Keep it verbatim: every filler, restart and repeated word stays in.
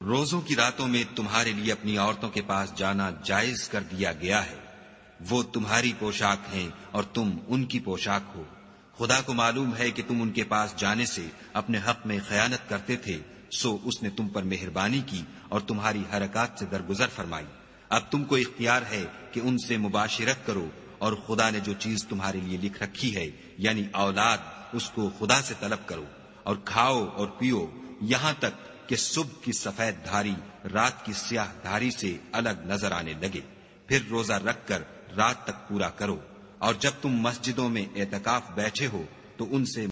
रोजों की रातों में तुम्हारे लिए अपनी औरतों के पास जाना जायज कर दिया गया है। वो तुम्हारी पोशाक हैं और तुम उनकी पोशाक हो। खुदा को मालूम है कि तुम उनके पास जाने से अपने हक में खयानत करते थे, सो उसने तुम पर मेहरबानी की और तुम्हारी हरकत से दरगुजर फरमाई। अब तुमको इख्तियार है कि उनसे मुबाशिरत करो और खुदा ने जो चीज तुम्हारे लिए लिख रखी है यानी औलाद, उसको खुदा से तलब करो और खाओ और पियो यहां तक कि सुबह की सफेद धारी रात की स्याह धारी से अलग नजर आने लगे। फिर रोजा रखकर रात तक पूरा करो। और जब तुम मस्जिदों में एतकाफ बैठे हो तो उनसे